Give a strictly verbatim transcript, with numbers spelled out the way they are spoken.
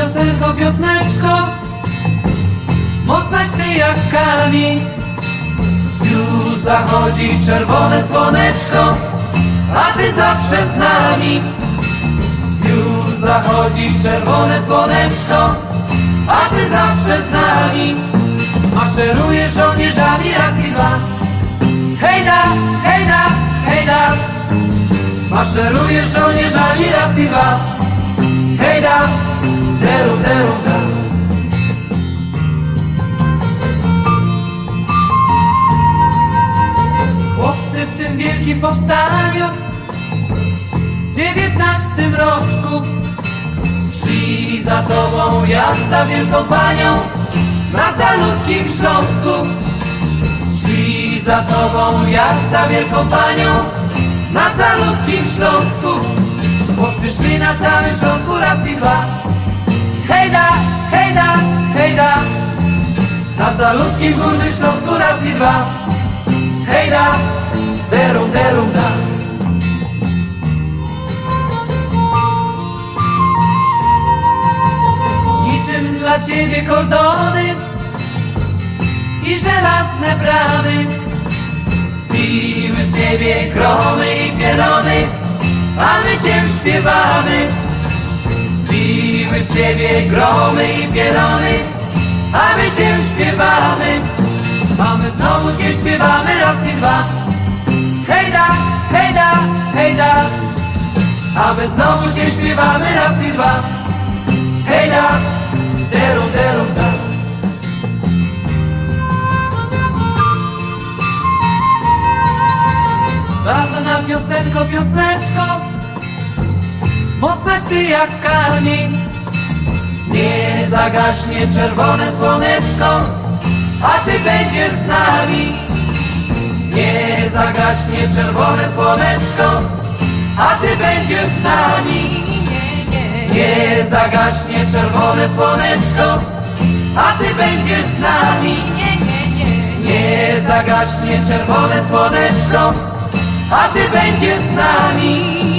piosenko, piosneczko, mocnaś ty jak kamień. Już zachodzi czerwone słoneczko, a ty zawsze z nami. Już zachodzi czerwone słoneczko, a ty zawsze z nami. Maszerujesz żołnierzami raz i dwa. Hejda, hejda, hejda. Maszerujesz żołnierzami raz i dwa. Hejda, deru, deru, da. Chłopcy w tym wielkim powstaniu w dziewiętnastym roczku szli za tobą jak za wielką panią na calutkim Śląsku. Szli za tobą jak za wielką panią na calutkim Śląsku. Chłopcy szli na całym Śląsku raz i dwa. Hejda, hejda, hejda. Na calutkim górnym Śląsku raz i dwa. Hejda, derum, derum, da. Niczym dla ciebie kordony i żelazne bramy, biły w ciebie gromy i pierony, a my cię śpiewamy. Biły w ciebie gromy i pierony, a my cię śpiewamy. A my znowu cię śpiewamy raz i dwa. Hejda, hejda, hejda. A my znowu cię śpiewamy raz i dwa. Hejda, derum, derum, da. Dawna piosenko, piosneczko, mocnaś ty jak kamień. Nie zagaśnie czerwone słoneczko, a ty będziesz z nami. Nie zagaśnie czerwone słoneczko, a ty będziesz z nami. Nie zagaśnie czerwone słoneczko, a ty będziesz z nami. Nie zagaśnie czerwone słoneczko, a ty będziesz z nami.